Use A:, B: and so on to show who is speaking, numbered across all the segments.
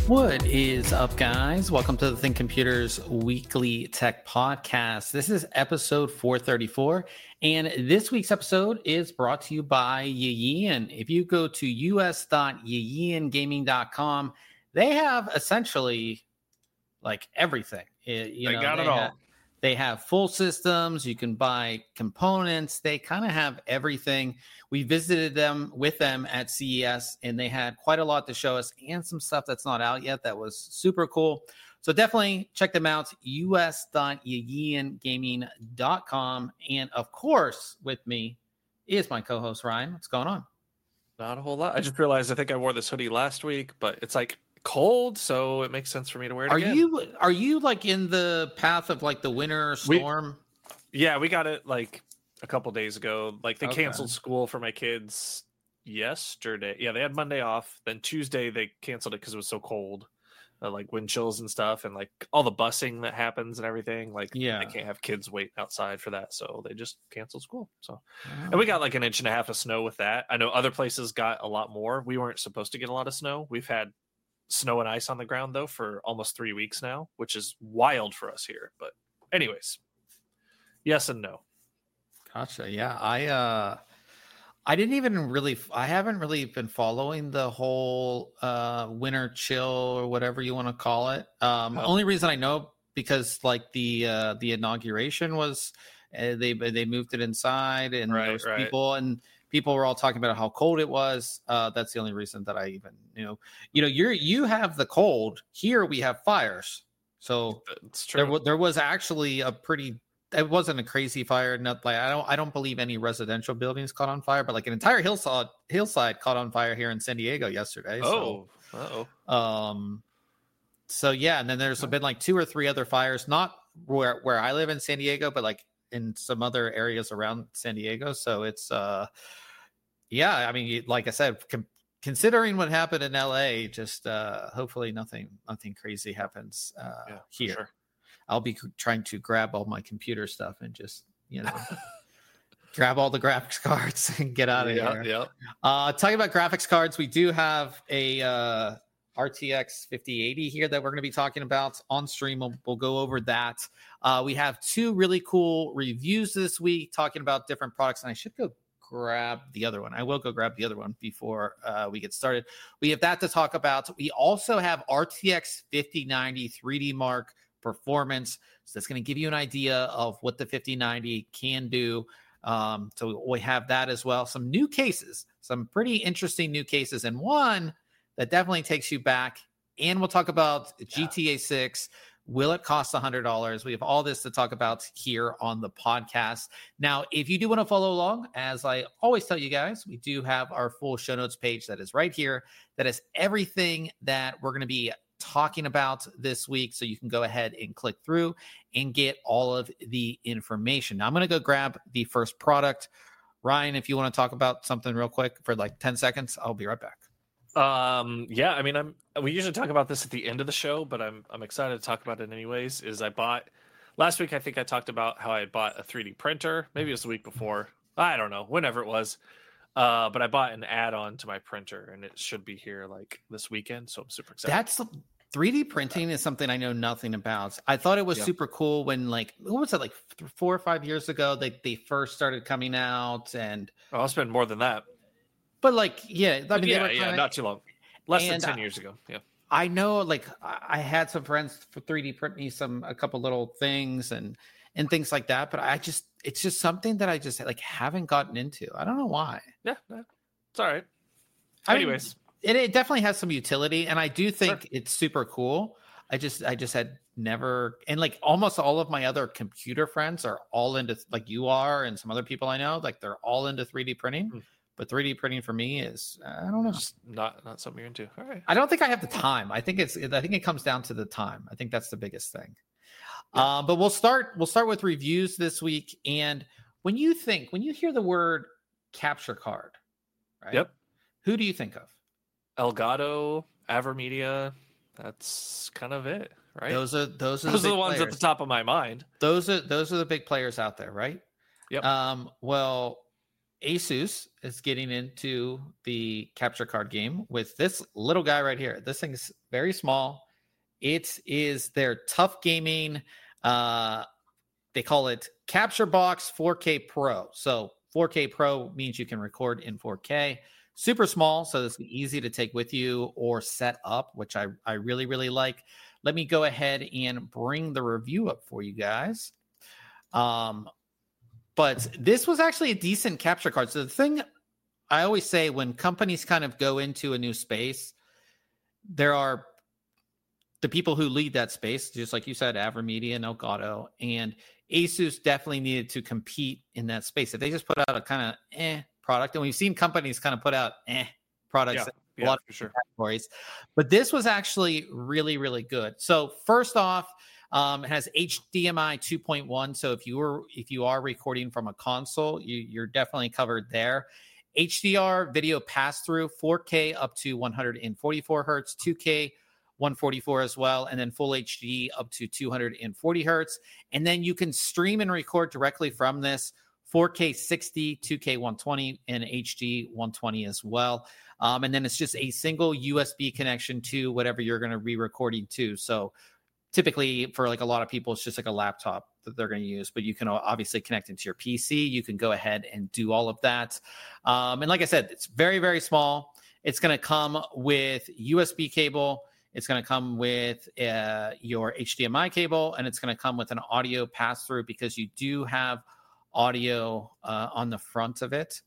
A: What is up, guys? Welcome to the Think Computers Weekly Tech Podcast. This is episode 434, and this week's episode is brought to you by Yeeyan. If you go to us.yeeyangaming.com, they have essentially like everything.
B: They got it all.
A: They have full systems. You can buy components. They kind of have everything. We visited them with them at CES, and they had quite a lot to show us and some stuff that's not out yet that was super cool. So definitely check them out, us.yeeyangaming.com. And of course, with me is my co-host, Ryan. What's going on?
B: Not a whole lot. I just realized I think I wore this hoodie last week, but it's like cold, so it makes sense for me to wear it again.
A: Are you like in the path of like the winter storm?
B: We got it like a couple days ago. Like they canceled school for my kids yesterday. Yeah, they had Monday off. Then Tuesday they canceled it because it was so cold, like wind chills and stuff, and like all the busing that happens and everything. Like they can't have kids wait outside for that, so they just canceled school. So, and we got like 1.5 inches of snow with that. I know other places got a lot more. We weren't supposed to get a lot of snow. We've had snow and ice on the ground though for almost 3 weeks now, which is wild for us here. But anyways, yes and no.
A: Gotcha. Yeah, I haven't really been following the whole winter chill or whatever you want to call it. Only reason I know because like the inauguration was they moved it inside, and there was people were all talking about how cold it was. That's the only reason that I even knew. You have the cold. Here we have fires. So there was actually it wasn't a crazy fire. Not like I don't believe any residential buildings caught on fire, but like an entire hillside caught on fire here in San Diego yesterday. So yeah, and then there's been like 2 or 3 other fires, not where I live in San Diego, but like in some other areas around San Diego. So it's I mean, like I said, considering what happened in LA, just hopefully nothing crazy happens here. Sure. I'll be trying to grab all my computer stuff and just, grab all the graphics cards and get out of here. Yeah. Talking about graphics cards, we do have a RTX 5080 here that we're going to be talking about on stream. We'll go over that. We have 2 really cool reviews this week talking about different products, and I should go grab the other one. I will go grab the other one before we get started. We have that to talk about. We also have RTX 5090 3D Mark performance. So that's going to give you an idea of what the 5090 can do. So we have that as well. Some new cases, some pretty interesting new cases, and one that definitely takes you back. And we'll talk about GTA 6. Will it cost $100? We have all this to talk about here on the podcast. Now, if you do want to follow along, as I always tell you guys, we do have our full show notes page that is right here. That is everything that we're going to be talking about this week. So you can go ahead and click through and get all of the information. Now, I'm going to go grab the first product. Ryan, if you want to talk about something real quick for like 10 seconds, I'll be right back.
B: I mean, we usually talk about this at the end of the show, but I'm excited to talk about it anyways. Last week, I think I talked about how I bought a 3D printer. Maybe it was the week before. I don't know, whenever it was. But I bought an add-on to my printer, and it should be here like this weekend. So I'm super excited.
A: 3D printing is something I know nothing about. I thought it was super cool when what was it, like 4 or 5 years ago, they first started coming out, and
B: I'll spend more than that.
A: But not too long.
B: Less than 10 years ago. Yeah.
A: I know, like I had some friends for 3D print me a couple little things and things like that, but it's just something that I just like haven't gotten into. I don't know why.
B: Yeah, it's all right. Anyways,
A: it definitely has some utility, and I do think it's super cool. I just had never, and like almost all of my other computer friends are all into, like you are, and some other people I know, like they're all into 3D printing. But 3D printing for me is, I don't know,
B: just not something you're into. All right.
A: I don't think I have the time. I think it comes down to the time. I think that's the biggest thing. Yeah. But we'll start with reviews this week. And when you hear the word capture card, right?
B: Yep.
A: Who do you think of?
B: Elgato, AverMedia. That's kind of it, right?
A: Those are the
B: ones at the top of my mind.
A: Those are the big players out there, right?
B: Yep.
A: Well, Asus is getting into the capture card game with this little guy right here. This thing is very small. It is their Tough Gaming. They call it Capture Box 4K Pro. So 4K Pro means you can record in 4K. Super small, so it's easy to take with you or set up, which I really, really like. Let me go ahead and bring the review up for you guys. But this was actually a decent capture card. So the thing I always say when companies kind of go into a new space, there are the people who lead that space, just like you said, AverMedia and Elgato, and Asus definitely needed to compete in that space. If they just put out a kind of product, and we've seen companies kind of put out products, a lot of categories, but this was actually really, really good. So first off, it has HDMI 2.1. So if you are recording from a console, you're definitely covered there. HDR video pass through, 4K up to 144 hertz, 2K 144 as well, and then full HD up to 240 hertz. And then you can stream and record directly from this, 4K 60, 2K 120, and HD 120 as well. And then it's just a single USB connection to whatever you're going to be recording to. So typically for like a lot of people, it's just like a laptop that they're going to use, but you can obviously connect into your PC. You can go ahead and do all of that. And like I said, it's very, very small. It's going to come with USB cable. It's going to come with your HDMI cable, and it's going to come with an audio pass-through because you do have audio on the front of it.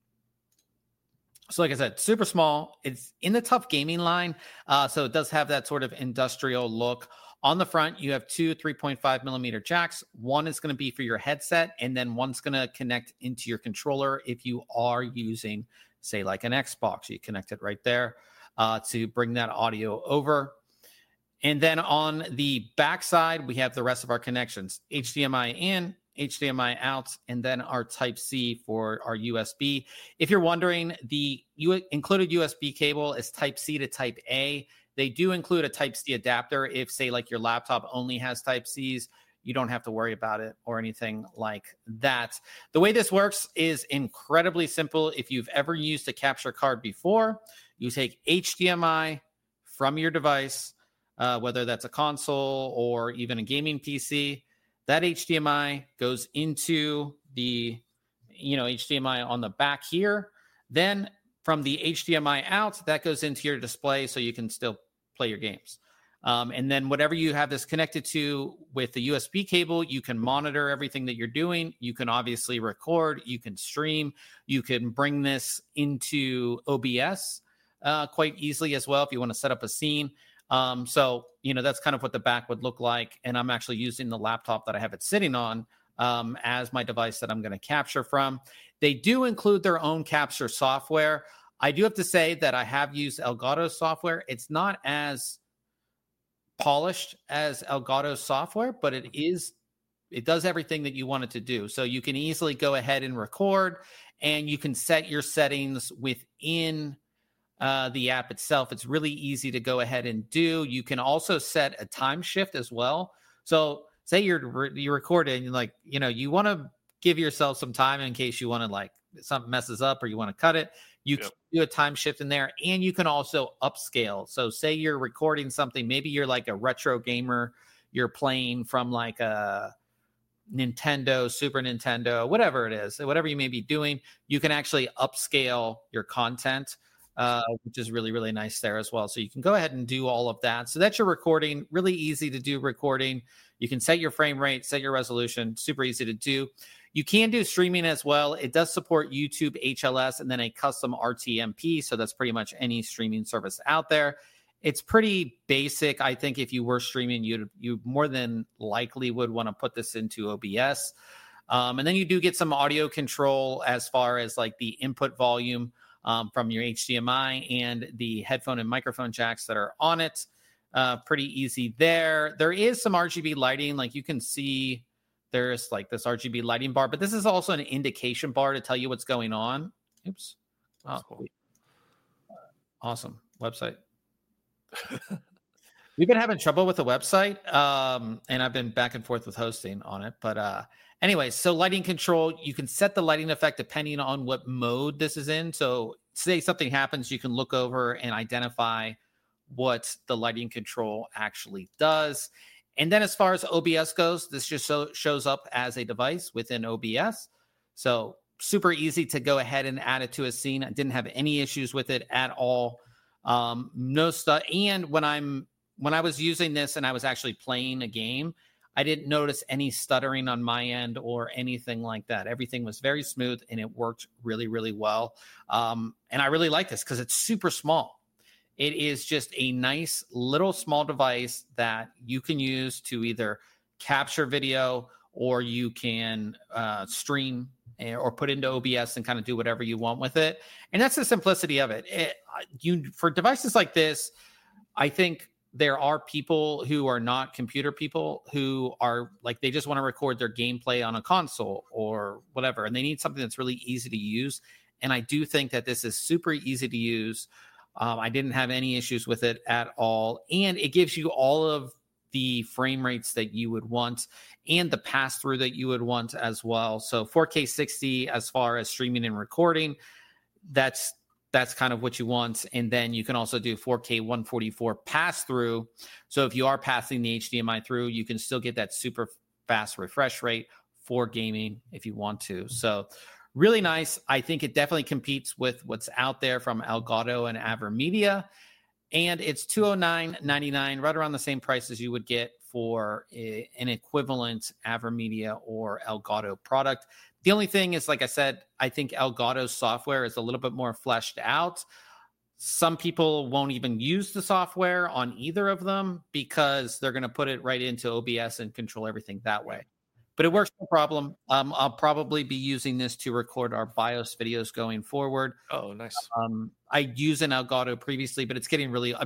A: So like I said, super small. It's in the Tough Gaming line, so it does have that sort of industrial look. On the front, you have two 3.5 millimeter jacks. One is going to be for your headset, and then one's going to connect into your controller if you are using, say, like an Xbox. You connect it right there to bring that audio over. And then on the back side, we have the rest of our connections, HDMI in, HDMI out, and then our Type-C for our USB. If you're wondering, the included USB cable is Type-C to Type-A. They do include a Type-C adapter. If, say, like your laptop only has Type-Cs, you don't have to worry about it or anything like that. The way this works is incredibly simple. If you've ever used a capture card before, you take HDMI from your device, whether that's a console or even a gaming PC. That HDMI goes into the, HDMI on the back here. Then from the HDMI out, that goes into your display so you can still play your games. And then whatever you have this connected to with the USB cable, you can monitor everything that you're doing. You can obviously record, you can stream, you can bring this into OBS quite easily as well if you want to set up a scene. So, that's kind of what the back would look like. And I'm actually using the laptop that I have it sitting on as my device that I'm going to capture from. They do include their own capture software. I do have to say that I have used Elgato software. It's not as polished as Elgato software, but it does everything that you want it to do. So you can easily go ahead and record, and you can set your settings within the app itself. It's really easy to go ahead and do. You can also set a time shift as well. So say you're recording, you want to give yourself some time in case you want to something messes up or you want to cut it. You can do a time shift in there, and you can also upscale. So say you're recording something, maybe you're like a retro gamer, you're playing from like a Nintendo, Super Nintendo, whatever it is, whatever you may be doing, you can actually upscale your content, which is really, really nice there as well. So you can go ahead and do all of that. So that's your recording. Really easy to do recording. You can set your frame rate, set your resolution, super easy to do. You can do streaming as well. It does support YouTube HLS and then a custom RTMP. So that's pretty much any streaming service out there. It's pretty basic. I think if you were streaming, you more than likely would want to put this into OBS. And then you do get some audio control as far as like the input volume from your HDMI and the headphone and microphone jacks that are on it. Pretty easy there. There is some RGB lighting. Like you can see there's like this RGB lighting bar, but this is also an indication bar to tell you what's going on. Oops. Oh, cool. Awesome website. We've been having trouble with the website, and I've been back and forth with hosting on it. But Anyway, so lighting control, you can set the lighting effect depending on what mode this is in. So say something happens, you can look over and identify what the lighting control actually does. And then as far as OBS goes, this just shows up as a device within OBS. So super easy to go ahead and add it to a scene. I didn't have any issues with it at all. No stuff. And when I was using this and I was actually playing a game, I didn't notice any stuttering on my end or anything like that. Everything was very smooth and it worked really, really well. And I really like this because it's super small. It is just a nice little small device that you can use to either capture video or you can stream or put into OBS and kind of do whatever you want with it. And that's the simplicity of it. For devices like this, I think there are people who are not computer people who are like, they just want to record their gameplay on a console or whatever, and they need something that's really easy to use. And I do think that this is super easy to use. I didn't have any issues with it at all. And it gives you all of the frame rates that you would want and the pass through that you would want as well. So 4K 60 as far as streaming and recording, that's kind of what you want. And then you can also do 4K 144 pass through. So if you are passing the HDMI through, you can still get that super fast refresh rate for gaming if you want to. So really nice. I think it definitely competes with what's out there from Elgato and AverMedia. And it's $209.99, right around the same price as you would get for an equivalent AverMedia or Elgato product. The only thing is, like I said, I think Elgato's software is a little bit more fleshed out. Some people won't even use the software on either of them because they're going to put it right into OBS and control everything that way. But it works, no problem. I'll probably be using this to record our BIOS videos going forward.
B: Oh, nice.
A: I used an Elgato previously, but it's getting really,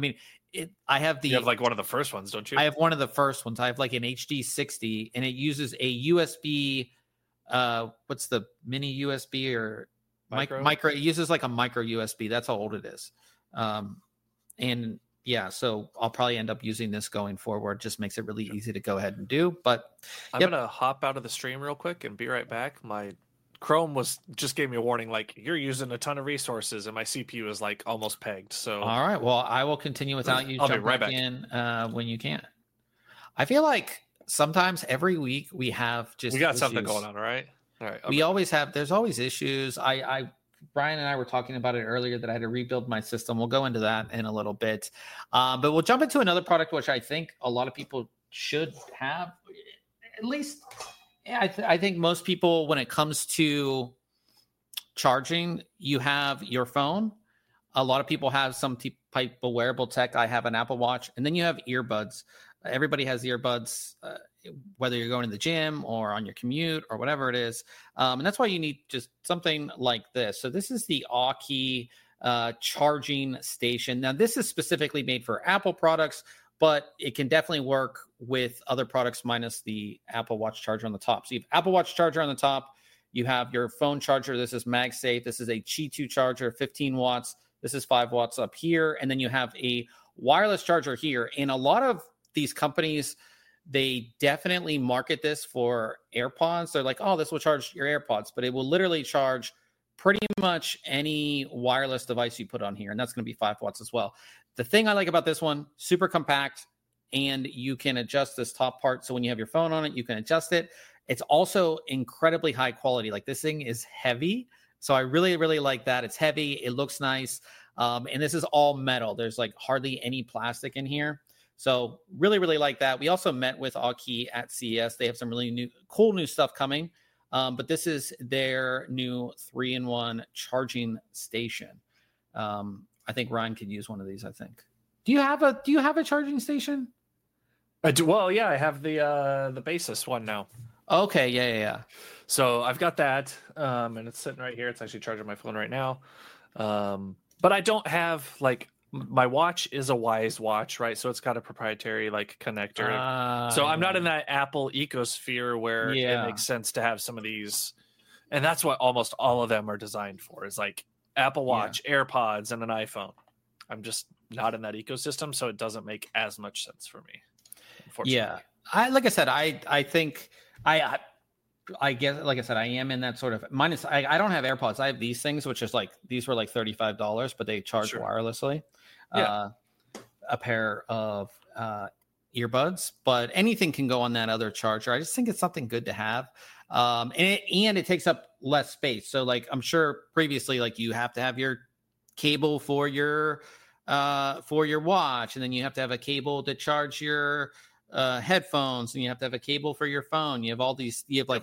A: I have
B: you have like one of the first ones, don't you?
A: I have one of the first ones. I have like an HD60 and it uses a USB, what's the mini USB or micro? It uses like a micro USB. That's how old it is. And yeah, so I'll probably end up using this going forward. Just makes it really easy to go ahead and do. But
B: I'm going to hop out of the stream real quick and be right back. My Chrome just gave me a warning, like, you're using a ton of resources, and my CPU is like almost pegged. So
A: all right, well, I will continue without you.
B: I'll be right back
A: in when you can. I feel like sometimes every week we got
B: issues. Something going on, right? All right. Okay.
A: We always have. There's always issues. Brian and I were talking about it earlier that I had to rebuild my system. We'll go into that in a little bit. But we'll jump into another product, which I think a lot of people should have. At least, I think most people, when it comes to charging, you have your phone. A lot of people have some type of wearable tech. I have an Apple Watch. And then you have earbuds. Everybody has earbuds, whether you're going to the gym or on your commute or whatever it is. And that's why you need just something like this. So this is the Aukey charging station. Now, this is specifically made for Apple products, but it can definitely work with other products minus the Apple Watch charger on the top. So you have Apple Watch charger on the top. You have your phone charger. This is MagSafe. This is a Qi 2 charger, 15 watts. This is 5 watts up here. And then you have a wireless charger here. And a lot of these companies, they definitely market this for AirPods. They're like, oh, this will charge your AirPods, but it will literally charge pretty much any wireless device you put on here. And that's going to be 5 watts as well. The thing I like about this one, super compact, and you can adjust this top part. So when you have your phone on it, you can adjust it. It's also incredibly high quality. Like, this thing is heavy. So I really, really like that. It's heavy. It looks nice. And this is all metal. There's like hardly any plastic in here. So really, really like that. We also met with Aukey at CES. They have some really cool new stuff coming. But this is their new 3-in-1 charging station. I think Ryan could use one of these, I think. Do you have a charging station?
B: I do. Well, yeah, I have the Basis one now.
A: Okay, yeah.
B: So I've got that, and it's sitting right here. It's actually charging my phone right now. But I don't have, like, my watch is a Wise watch, right? So it's got a proprietary like connector. So I'm not in that Apple ecosphere where it makes sense to have some of these. And that's what almost all of them are designed for, is like Apple Watch, AirPods, and an iPhone. I'm just not in that ecosystem, so it doesn't make as much sense for me, unfortunately.
A: Yeah. Like I said, I think I guess, like I said, I am in that sort of minus. I don't have AirPods. I have these things, which is like, these were like $35, but they charge wirelessly.
B: Yeah.
A: A pair of earbuds, but anything can go on that other charger. I just think it's something good to have. And it takes up less space. So like, I'm sure previously, like you have to have your cable for your watch, and then you have to have a cable to charge your headphones, and you have to have a cable for your phone. You have all these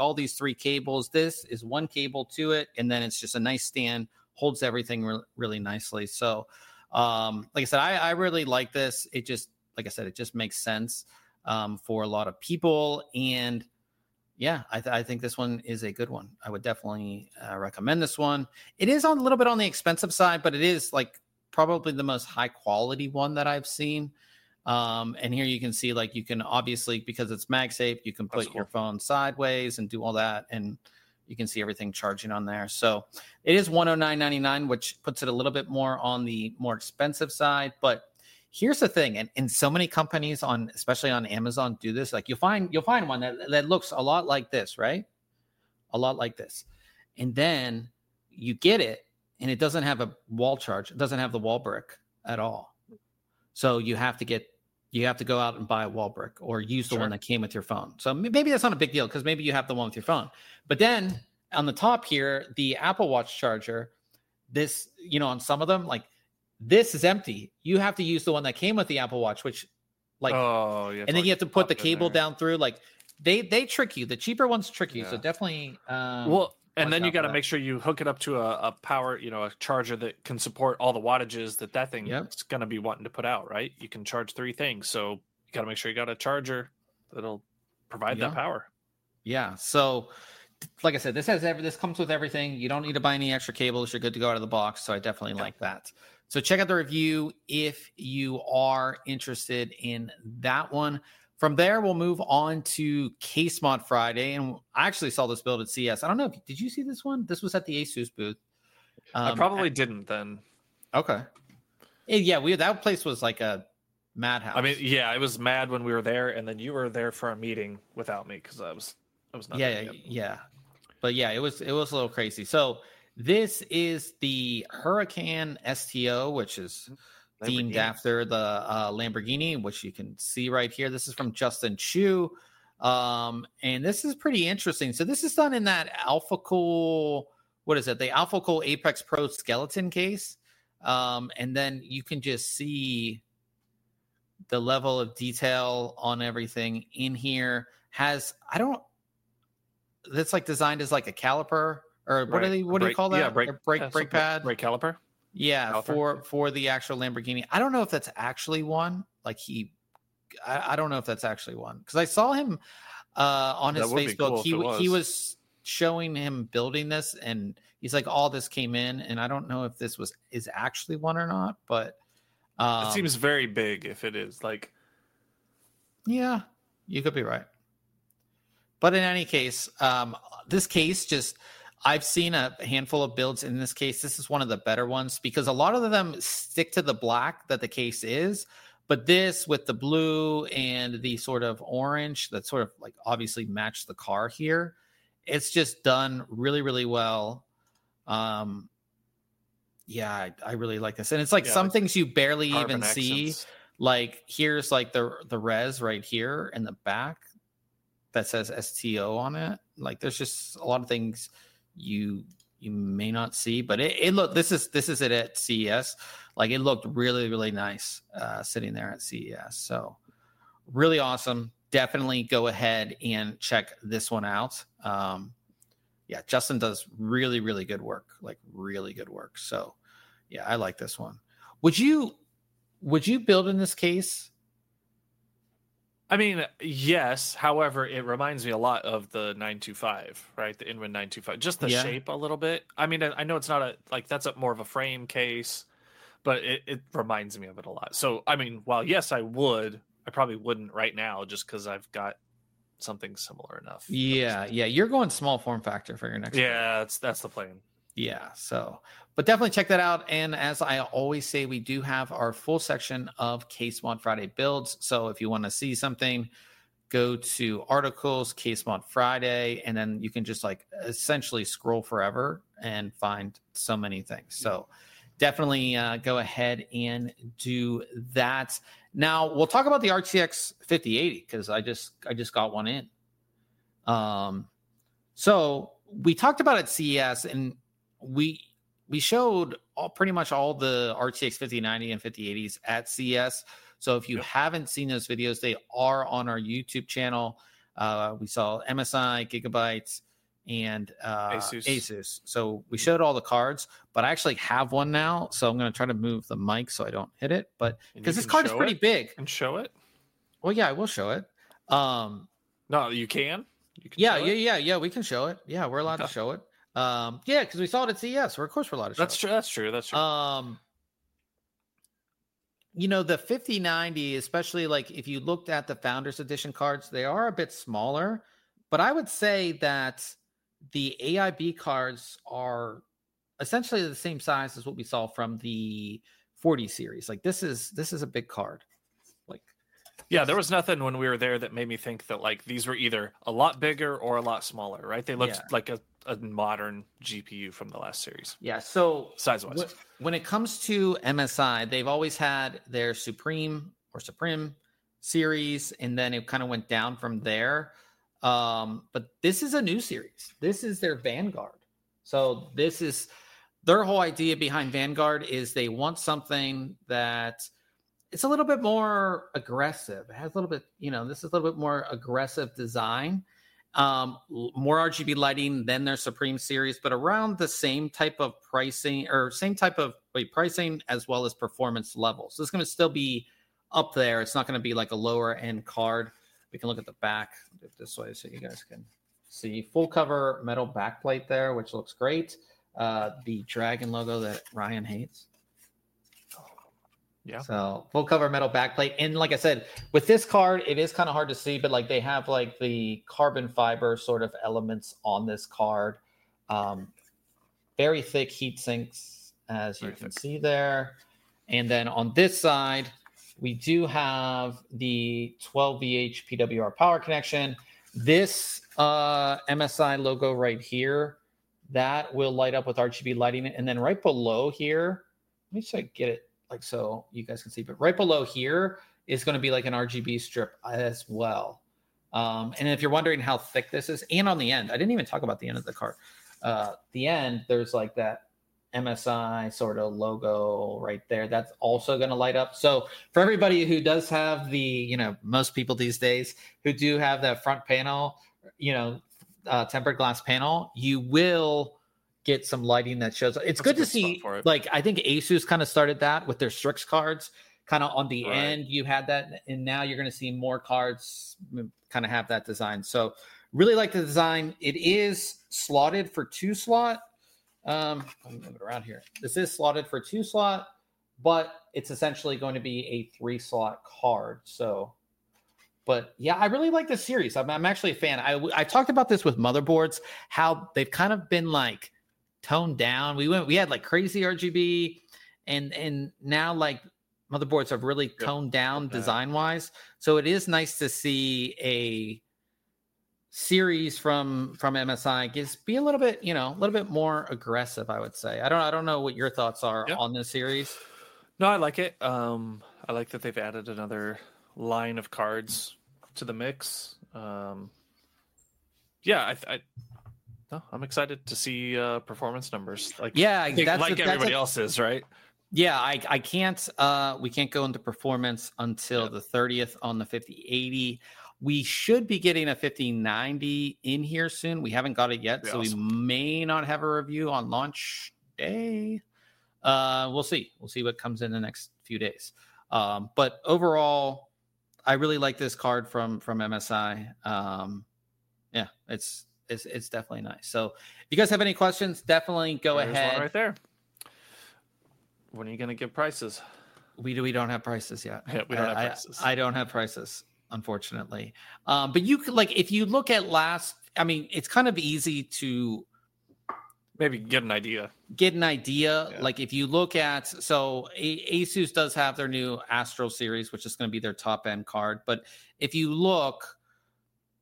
A: 3 cables. This is one cable to it, and then it's just a nice stand, holds everything really nicely. So like I said, I really like this. It just, like I said, it just makes sense for a lot of people. And yeah, I think this one is a good one. I would definitely recommend this one. It is a little bit on the expensive side, but it is like probably the most high quality one that I've seen. And here you can see, like, you can obviously, because it's MagSafe, you can put your phone sideways and do all that, and you can see everything charging on there. So it is $109.99, which puts it a little bit more on the more expensive side. But here's the thing, and so many companies especially on Amazon, do this. Like you'll find one that looks a lot like this, right? A lot like this. And then you get it, and it doesn't have a wall charge. It doesn't have the wall brick at all. So you have to go out and buy a wall brick or use the one that came with your phone. So maybe that's not a big deal, because maybe you have the one with your phone. But then on the top here, the Apple Watch charger, this, on some of them, like, this is empty. You have to use the one that came with the Apple Watch, which, like, and then you have to put the cable down through. Like, they trick you. The cheaper ones trick you. So definitely.
B: And then you got to make sure you hook it up to a power, a charger that can support all the wattages that thing is going to be wanting to put out, right? You can charge 3 things. So you got to make sure you got a charger that'll provide that power.
A: Yeah. So like I said, this comes with everything. You don't need to buy any extra cables. You're good to go out of the box. So I definitely like that. So check out the review if you are interested in that one. From there, we'll move on to Case Mod Friday. And I actually saw this build at CES. I don't know. Did you see this one? This was at the Asus booth.
B: I probably didn't then.
A: Okay. Yeah, that place was like a madhouse.
B: I mean, yeah, I was mad when we were there, and then you were there for a meeting without me because I was not.
A: Yeah. But yeah, it was a little crazy. So this is the Huracan STO, which is themed after the Lamborghini, which you can see right here. This is from Justin Chu. And this is pretty interesting. So this is done in that Alpha Cool, what is it? The Alpha Cool Apex Pro skeleton case. And then you can just see the level of detail on everything in here. That's like designed as like a caliper, or what do you call that?
B: Yeah, brake
A: pad.
B: Brake caliper.
A: Yeah, caliper. For the actual Lamborghini. I don't know if that's actually one. Like I don't know if that's actually one, because I saw him on his Facebook. Cool he was showing him building this, and he's like, all this came in, and I don't know if this is actually one or not, but
B: it seems very big if it is. Like,
A: yeah, you could be right. But in any case, this case I've seen a handful of builds in this case. This is one of the better ones, because a lot of them stick to the black that the case is. But this, with the blue and the sort of orange that sort of like obviously match the car here, it's just done really, really well. Yeah, I really like this. And it's like some things you barely even see. Like here's like the res right here in the back that says STO on it. Like there's just a lot of things you may not see, but it look, this is it at CES. Like it looked really, really nice sitting there at CES. So really awesome. Definitely go ahead and check this one out. Yeah, Justin does really, really good work. Like really good work. So yeah, I like this one. Would you build in this case?
B: I mean, yes. However, it reminds me a lot of the 925, right? The Inman 925, just the shape a little bit. I mean, I know it's not that's more of a frame case, but it reminds me of it a lot. So, I mean, while yes, I probably wouldn't right now, just because I've got something similar enough.
A: Yeah. You're going small form factor for your next.
B: Yeah, that's the plan.
A: Yeah. So, but definitely check that out. And as I always say, we do have our full section of Case Mod Friday builds. So if you want to see something, go to articles, Case Mod Friday, and then you can just like essentially scroll forever and find so many things. So definitely go ahead and do that. Now we'll talk about the RTX 5080 because I just got one in. So we talked about it at CES, and we showed pretty much all the RTX 5090 and 5080s at CES. So if you haven't seen those videos, they are on our YouTube channel. We saw MSI, Gigabyte, and Asus. So we showed all the cards, but I actually have one now. So I'm going to try to move the mic so I don't hit it. But because this card is pretty big.
B: And show it?
A: Well, yeah, I will show it.
B: No, you can?
A: Yeah, we can show it. Yeah, we're allowed to show it. Yeah, because we saw it at CES. Of course we're allowed to show it.
B: That's true.
A: The 5090, especially like if you looked at the Founders Edition cards, they are a bit smaller. But I would say that the AIB cards are essentially the same size as what we saw from the 40 series. Like this is a big card.
B: Yeah, there was nothing when we were there that made me think that like these were either a lot bigger or a lot smaller, right? They looked like a modern GPU from the last series.
A: Yeah, so
B: size-wise.
A: When it comes to MSI, they've always had their Supreme series, and then it kind of went down from there. But this is a new series. This is their Vanguard. So this is their whole idea behind Vanguard is they want something that it's a little bit more aggressive. It has a little bit, this is a little bit more aggressive design, more RGB lighting than their Supreme series, but around the same type of pricing pricing as well as performance level. So it's going to still be up there. It's not going to be like a lower end card. We can look at the back this way so you guys can see full cover metal backplate there, which looks great. The dragon logo that Ryan hates.
B: Yeah.
A: So full cover metal backplate. And like I said, with this card, it is kind of hard to see, but like they have like the carbon fiber sort of elements on this card. Very thick heat sinks, as you can see there. And then on this side, we do have the 12VH PWR power connection. This MSI logo right here, that will light up with RGB lighting. And then right below here, let me see if I get it like so you guys can see, but right below here is going to be like an RGB strip as well. And if you're wondering how thick this is, and on the end, I didn't even talk about the end of the card. The end, there's like that MSI sort of logo right there. That's also going to light up. So for everybody who does have the, most people these days who do have that front panel, tempered glass panel, you will get some lighting that shows. It's good to see. Like I think Asus kind of started that with their Strix cards, kind of on the end. You had that, and now you're going to see more cards kind of have that design. So really like the design. It is slotted for 2-slot. Let me move it around here. This is slotted for 2-slot, but it's essentially going to be a 3-slot card. So, but yeah, I really like this series. I'm actually a fan. I talked about this with motherboards, how they've kind of been like toned down. We had like crazy RGB, and now like motherboards have really toned down design wise. So it is nice to see a series from MSI be a little bit more aggressive, I would say. I don't know what your thoughts are on this series.
B: No, I like it. I like that they've added another line of cards to the mix. I'm excited to see performance numbers. Everybody else is, right?
A: Yeah, I can't. We can't go into performance until the 30th on the 5080. We should be getting a 5090 in here soon. We haven't got it yet, so awesome. We may not have a review on launch day. We'll see. We'll see what comes in the next few days. But overall, I really like this card from MSI. It's definitely nice. So if you guys have any questions, definitely go ahead.
B: One right there. When are you going to give prices?
A: We don't have prices yet.
B: Yeah, we don't have prices.
A: I don't have prices, unfortunately. But you could, like, if you look at it's kind of easy to
B: maybe get an idea.
A: Yeah. Like if you look at, Asus does have their new Astro series, which is going to be their top end card. But if you look,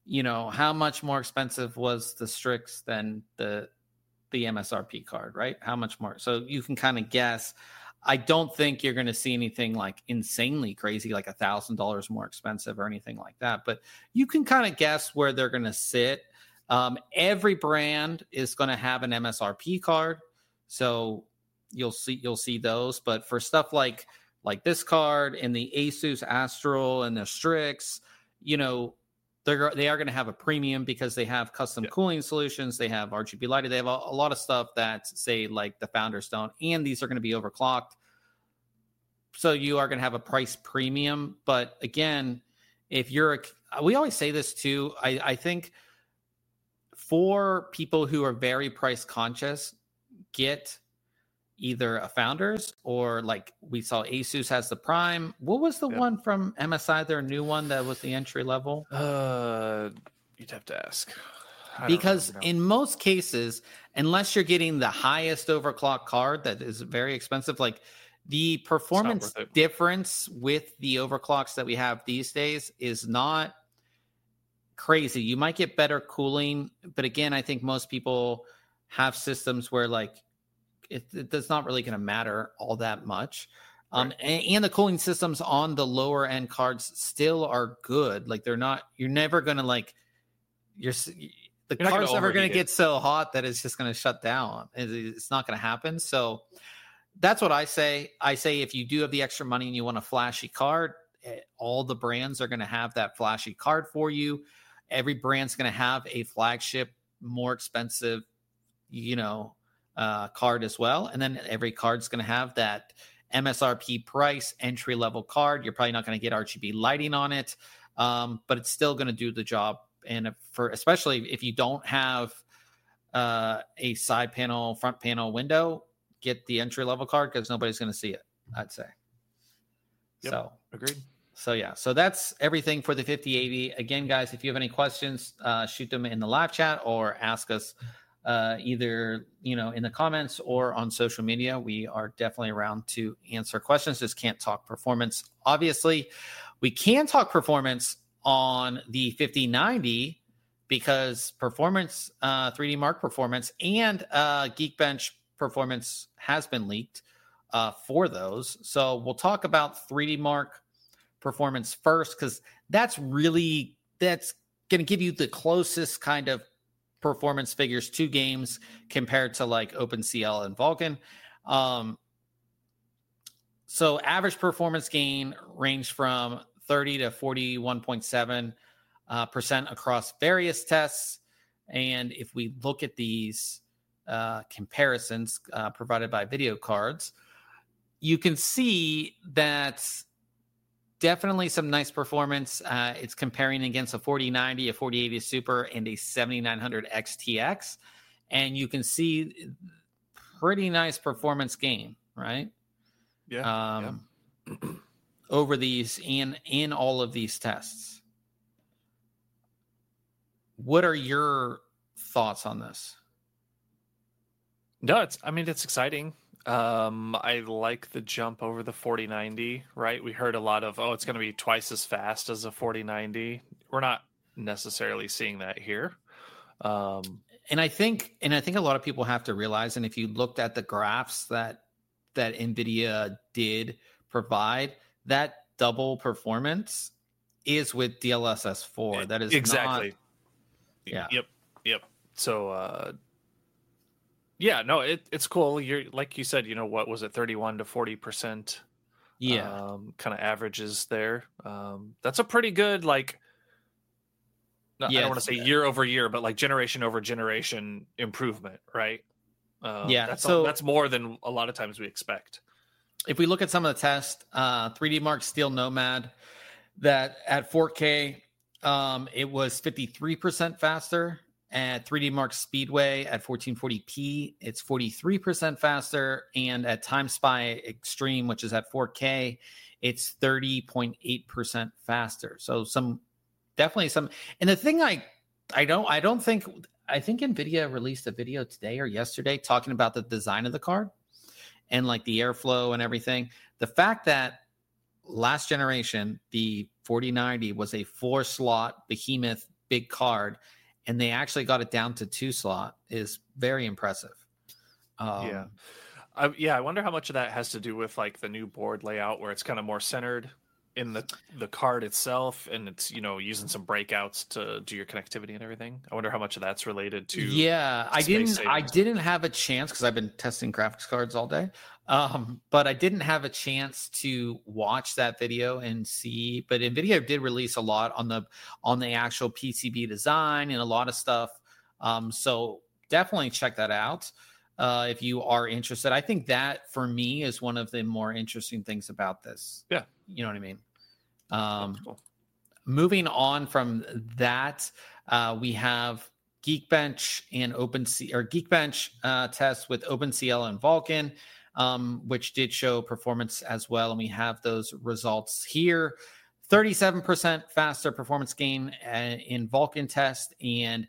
A: how much more expensive was the Strix than the MSRP card, right? How much more? So you can kind of guess. I don't think you're going to see anything like insanely crazy, like $1,000 more expensive or anything like that. But you can kind of guess where they're going to sit. Every brand is going to have an MSRP card, so you'll see those. But for stuff like this card and the Asus Astral and the Strix, they are going to have a premium because they have custom cooling solutions. They have RGB lighting. They have a lot of stuff that say like the Founders don't, and these are going to be overclocked. So you are going to have a price premium. But again, if we always say this too, I think for people who are very price conscious, get either a Founders or like we saw Asus has the Prime. What was the one from MSI, their new one that was the entry level?
B: You'd have to ask.
A: Because in most cases, unless you're getting the highest overclock card that is very expensive, like the performance difference with the overclocks that we have these days is not crazy. You might get better cooling, but again, I think most people have systems where like it's not really going to matter all that much. Right. And the cooling systems on the lower end cards still are good. Like you're never going to like, the card's never going to get so hot that it's just going to shut down. It's not going to happen. So that's what I say. I say, if you do have the extra money and you want a flashy card, all the brands are going to have that flashy card for you. Every brand's going to have a flagship, more expensive, card as well. And then every card's going to have that MSRP price entry level card. You're probably not going to get RGB lighting on it, but it's still going to do the job. And especially if you don't have a side panel, front panel window, get the entry level card because nobody's going to see it, I'd say.
B: Yep, so agreed.
A: So yeah, so that's everything for the 5080. Again, guys, if you have any questions, shoot them in the live chat or ask us either in the comments or on social media. We are definitely around to answer questions. Just can't talk performance. Obviously, we can talk performance on the 5090 because performance, 3D Mark performance, and Geekbench performance has been leaked for those. So we'll talk about 3D Mark performance first because that's going to give you the closest kind of performance figures to games compared to like OpenCL and Vulkan. So average performance gain ranged from 30 to 41.7% across various tests. And if we look at these comparisons provided by video cards, you can see that definitely some nice performance. It's comparing against a 4090, a 4080 Super, and a 7900 XTX. And you can see pretty nice performance gain, right?
B: Yeah.
A: Over these in all of these tests. What are your thoughts on this?
B: No, it's exciting. I like the jump over the 4090, right? We heard a lot of, it's going to be twice as fast as a 4090. We're not necessarily seeing that here.
A: And I think a lot of people have to realize, and if you looked at the graphs that NVIDIA did provide, that double performance is with DLSS 4. That is
B: exactly.
A: Yeah.
B: Yep. So, yeah, no, it's cool. You're like you said, what was it, 31 to 40%?
A: Yeah,
B: kind of averages there. That's a pretty good I don't want to say year over year, but like generation over generation improvement, right? That's more than a lot of times we expect.
A: If we look at some of the tests, 3D Mark Steel Nomad, that at 4K, it was 53% faster. At 3D Mark Speedway at 1440p, it's 43% faster. And at Time Spy Extreme, which is at 4K, it's 30.8% faster. So definitely some. And the thing I think NVIDIA released a video today or yesterday talking about the design of the card and like the airflow and everything. The fact that last generation, the 4090 was a 4-slot behemoth big card, and they actually got it down to 2 slot is very impressive.
B: I wonder how much of that has to do with like the new board layout where it's kind of more centered in the card itself, and it's, you know, using some breakouts to do your connectivity and everything. I wonder how much of that's related to.
A: Yeah, I didn't have a chance because I've been testing graphics cards all day. But I didn't have a chance to watch that video and see. But NVIDIA did release a lot on the actual PCB design and a lot of stuff. So definitely check that out if you are interested. I think that for me is one of the more interesting things about this.
B: Yeah,
A: you know what I mean.
B: Cool.
A: Moving on from that, we have Geekbench and Geekbench tests with OpenCL and Vulkan, which did show performance as well. And we have those results here. 37% faster performance gain in Vulkan test and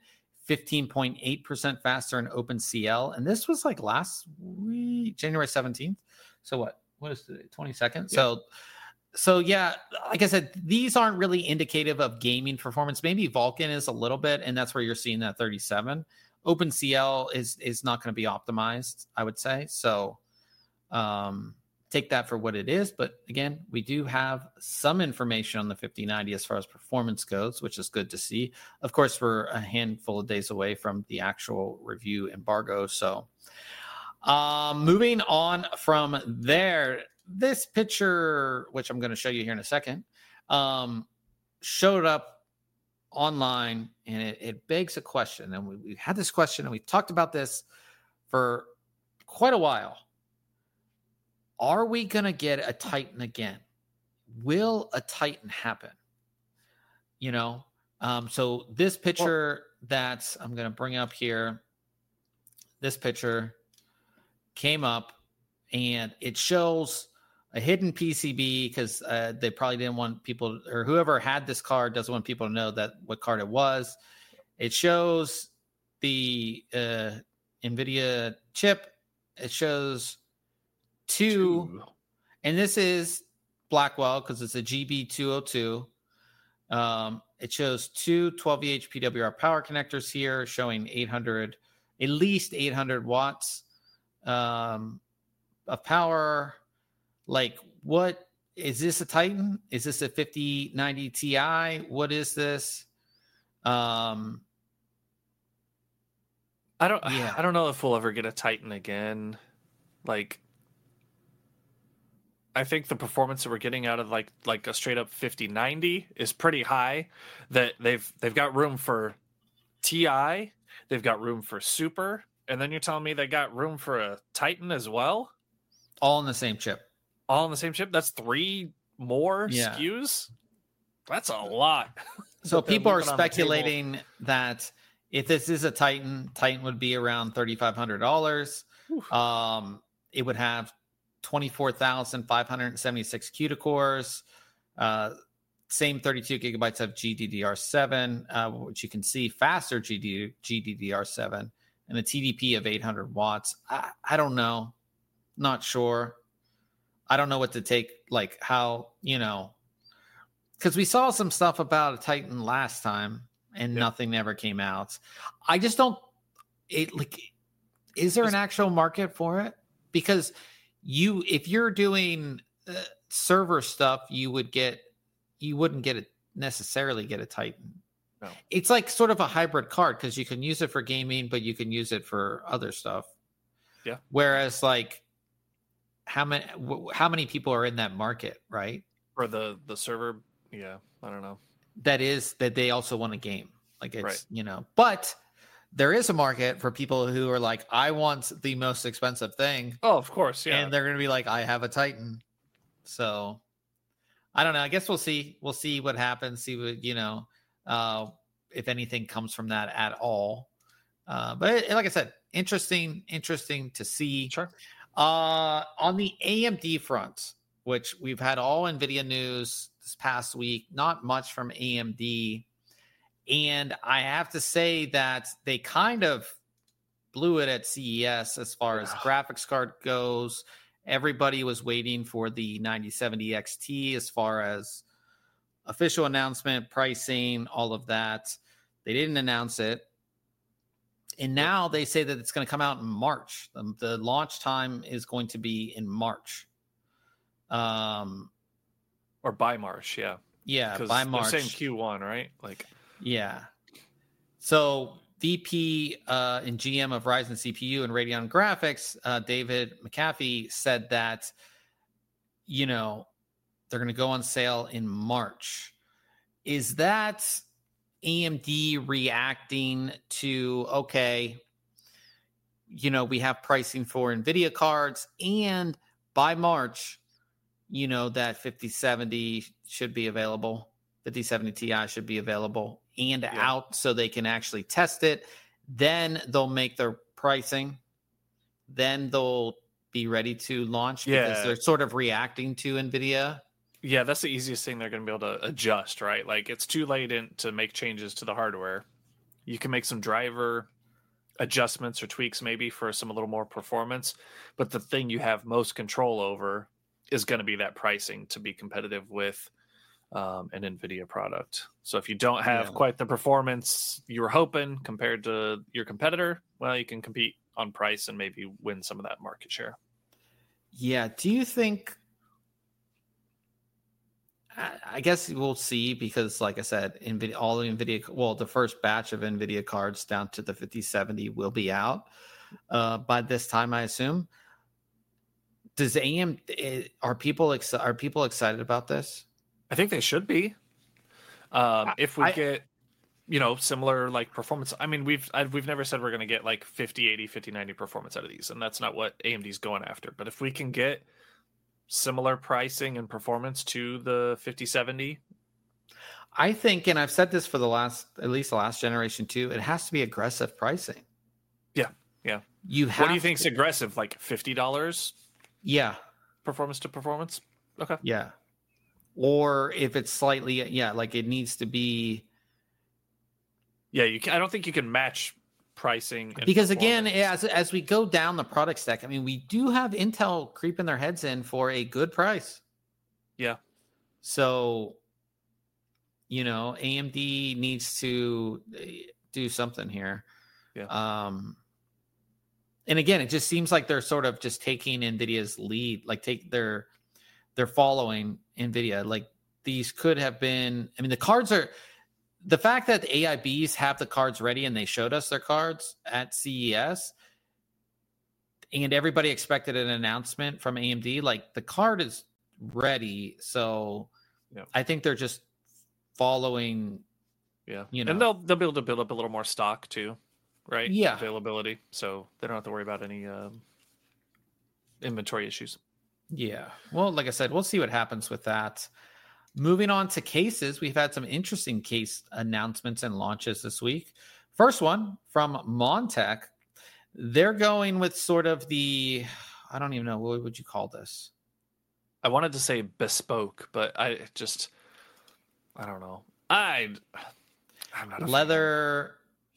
A: 15.8% faster in OpenCL. And this was like last week, January 17th. So what is the 22nd? Yeah. So yeah, like I said, these aren't really indicative of gaming performance. Maybe Vulkan is a little bit, and that's where you're seeing that 37. OpenCL is not going to be optimized, I would say. So take that for what it is. But again, we do have some information on the 5090 as far as performance goes, which is good to see. Of course, we're a handful of days away from the actual review embargo. So moving on from there, this picture, which I'm going to show you here in a second, showed up online, and it begs a question. And we had this question, and we talked about this for quite a while. Are we going to get a Titan again? Will a Titan happen? You know, so this picture that I'm going to bring up here, this picture came up, and it shows a hidden PCB because they probably didn't want people, or whoever had this card doesn't want people to know that what card it was. It shows the NVIDIA chip. It shows two, and this is Blackwell because it's a GB202. It shows two 12VH PWR power connectors here showing at least 800 watts of power. Like, what is this? A Titan? Is this a 5090 Ti? What is this?
B: I don't know if we'll ever get a Titan again. Like, I think the performance that we're getting out of like a straight up 5090 is pretty high. That they've got room for Ti, they've got room for Super, and then you're telling me they got room for a Titan as well?
A: All in the same chip.
B: All in the same chip? That's 3 more SKUs? That's a lot.
A: So people are speculating that if this is a Titan would be around $3,500. It would have 24,576 CUDA cores, same 32 gigabytes of GDDR7, which you can see faster GDDR7, and a TDP of 800 watts. I don't know. Not sure. I don't know what to take, like how, because we saw some stuff about a Titan last time and nothing ever came out. I just don't, is there an actual market for it? Because if you're doing server stuff, you wouldn't necessarily get a Titan. No. It's like sort of a hybrid card because you can use it for gaming, but you can use it for other stuff.
B: Yeah.
A: Whereas like, how many people are in that market, right?
B: For the server, I don't know.
A: That they also want a game. Like it's, but there is a market for people who are like, I want the most expensive thing.
B: Oh, of course, yeah.
A: And they're going to be like, I have a Titan. So I don't know. I guess we'll see. We'll see what happens. See what, if anything comes from that at all. But like I said, interesting to see.
B: Sure.
A: On the AMD front, which we've had all NVIDIA news this past week, not much from AMD. And I have to say that they kind of blew it at CES as far as graphics card goes. Everybody was waiting for the 9070 XT as far as official announcement, pricing, all of that. They didn't announce it. And now they say that it's going to come out in March. The launch time is going to be in March.
B: Or by March, yeah.
A: Yeah, by March.
B: They're saying Q1, right? Like,
A: yeah. So VP and GM of Ryzen CPU and Radeon Graphics, David McAfee, said that, you know, they're going to go on sale in March. Is that AMD reacting to, okay, you know, we have pricing for NVIDIA cards, and by March, you know, that 5070 should be available, 5070 Ti should be available and out so they can actually test it. Then they'll make their pricing. Then they'll be ready to launch because they're sort of reacting to NVIDIA.
B: Yeah, that's the easiest thing they're going to be able to adjust, right? Like, it's too late to make changes to the hardware. You can make some driver adjustments or tweaks maybe for some a little more performance, but the thing you have most control over is going to be that pricing to be competitive with an NVIDIA product. So if you don't have quite the performance you were hoping compared to your competitor, well, you can compete on price and maybe win some of that market share.
A: Yeah. Do you think, I guess we'll see, because like I said, NVIDIA, all the NVIDIA, well, the first batch of NVIDIA cards down to the 5070 will be out by this time, I assume. Does are people excited about this?
B: I think they should be. If we get, you know, similar like performance. I mean, we've never said we're going to get like 50, 80, 50, 90 performance out of these, and that's not what AMD's going after. But if we can get similar pricing and performance to the 5070,
A: I think, and I've said this for at least the last generation too, it has to be aggressive pricing.
B: Yeah. What do you think's aggressive? Like $50?
A: Yeah.
B: Performance to performance? Okay.
A: Yeah. Or if it's slightly, like it needs to be.
B: Yeah, I don't think you can match pricing.
A: Because again, as we go down the product stack, I mean, we do have Intel creeping their heads in for a good price.
B: Yeah.
A: So, you know, AMD needs to do something here.
B: Yeah.
A: And again, it just seems like they're sort of just taking NVIDIA's lead, like they're following NVIDIA. Like these could have been, I mean, the fact that the AIBs have the cards ready and they showed us their cards at CES and everybody expected an announcement from AMD, like the card is ready. So I think they're just following.
B: Yeah. You know, and they'll be able to build up a little more stock too. Right?
A: Yeah.
B: Availability. So they don't have to worry about any inventory issues.
A: Yeah. Well, like I said, we'll see what happens with that. Moving on to cases, we've had some interesting case announcements and launches this week. First one from Montech. They're going with sort of the, I don't even know, what would you call this?
B: I wanted to say bespoke, but I don't know. I'm not a
A: leather.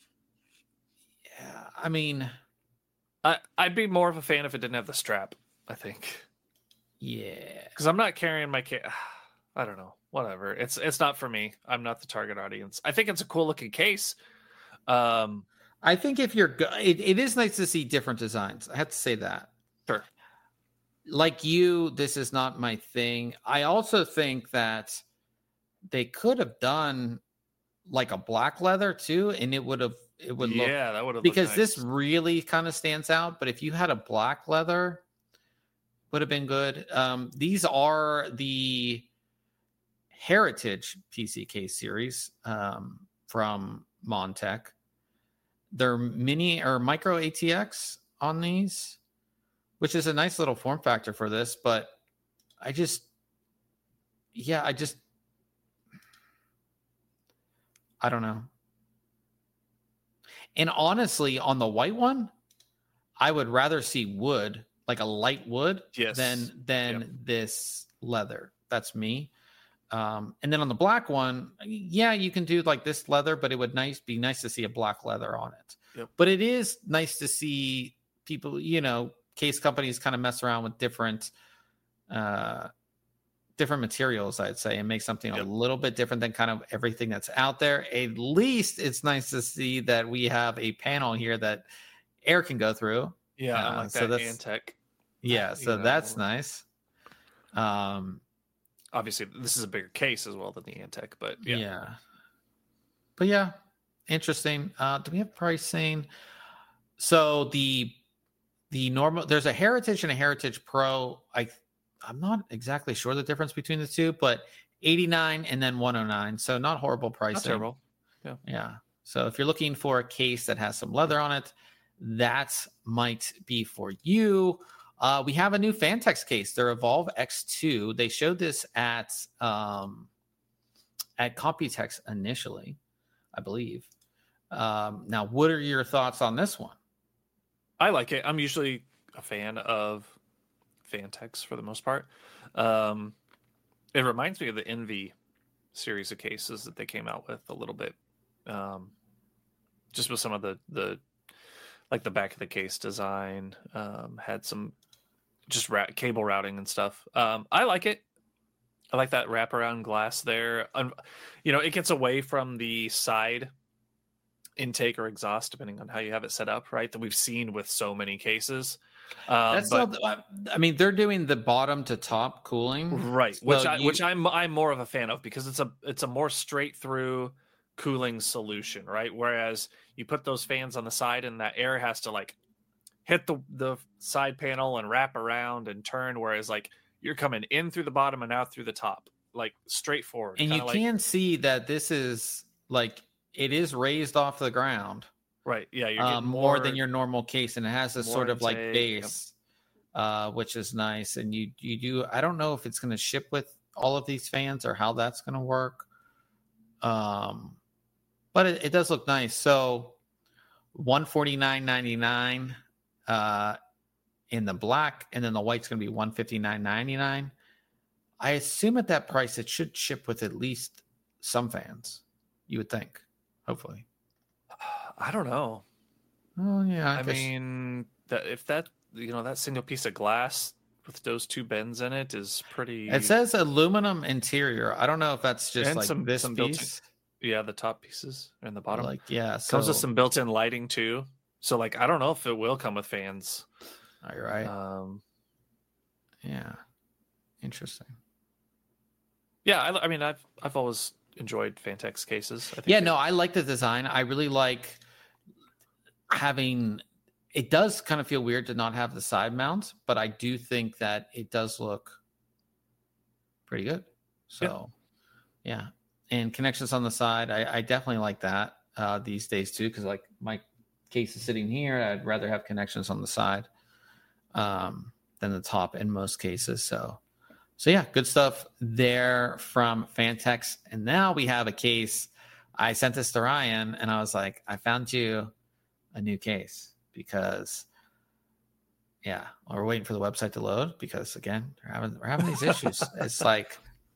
A: Yeah, I mean,
B: I'd be more of a fan if it didn't have the strap, I think.
A: Yeah.
B: Because I'm not carrying my case. I don't know. Whatever. It's not for me. I'm not the target audience. I think it's a cool looking case.
A: I think if you're it is nice to see different designs. I have to say that.
B: Sure.
A: Like this is not my thing. I also think that they could have done like a black leather too, and it would look,
B: that would have,
A: because
B: nice.
A: This really kind of stands out. But if you had a black leather, would have been good. These are the Heritage PC case series from Montech. They're mini or micro ATX on these, which is a nice little form factor for this. But I don't know. And honestly, on the white one, I would rather see wood, like a light wood, than this leather. That's me. And then on the black one, you can do like this leather, but it would be nice to see a black leather on it.
B: Yep.
A: But it is nice to see people, case companies kind of mess around with different different materials, I'd say, and make something a little bit different than kind of everything that's out there. At least it's nice to see that we have a panel here that air can go through.
B: Yeah, unlike that Antec.
A: Yeah, so that's nice.
B: Obviously, this is a bigger case as well than the Antec, but
A: yeah. But yeah, interesting. Do we have pricing? So the normal, there's a Heritage and a Heritage Pro. I'm not exactly sure the difference between the two, but $89 and then $109. So not horrible pricing.
B: Not terrible.
A: Yeah. So if you're looking for a case that has some leather on it, that might be for you. We have a new Fantex case, their Evolve X2. They showed this at Computex initially, I believe. Now, what are your thoughts on this one?
B: I like it. I'm usually a fan of Fantex for the most part. It reminds me of the Envy series of cases that they came out with a little bit. Just with some of the like the back of the case design, had some just cable routing and stuff. I like it. I like that wraparound glass there. It gets away from the side intake or exhaust, depending on how you have it set up, right? That we've seen with so many cases.
A: They're doing the bottom to top cooling,
B: right? Which I'm more of a fan of, because it's a more straight through cooling solution, right? Whereas you put those fans on the side and that air has to like hit the side panel and wrap around and turn, whereas like you're coming in through the bottom and out through the top, like straightforward.
A: And you can see that this is like, it is raised off the ground.
B: Right. Yeah. You're
A: getting more than your normal case, and it has this sort of like base, which is nice. And you do, I don't know if it's going to ship with all of these fans or how that's going to work. But it does look nice. So $149.99 in the black, and then the white's going to be $159.99. I assume at that price it should ship with at least some fans, you would think, hopefully.
B: I don't know.
A: Oh yeah,
B: I mean, if that single piece of glass with those two bends in it is pretty.
A: It says aluminum interior. I don't know if that's just like some piece.
B: Built-in, yeah, the top pieces and the bottom.
A: Comes
B: with some built-in lighting too. So like, I don't know if it will come with fans.
A: All right. Yeah. Interesting.
B: Yeah, I mean, I've always enjoyed Fantex cases.
A: I like the design. I really like having. It does kind of feel weird to not have the side mount, but I do think that it does look pretty good. So, yeah. And connections on the side, I definitely like that these days too, because like my case is sitting here. I'd rather have connections on the side than the top in most cases. So yeah, good stuff there from Fantex. And now we have a case. I sent this to Ryan, and I was like, I found you a new case, because we're waiting for the website to load, because again, we're having these issues. It's like,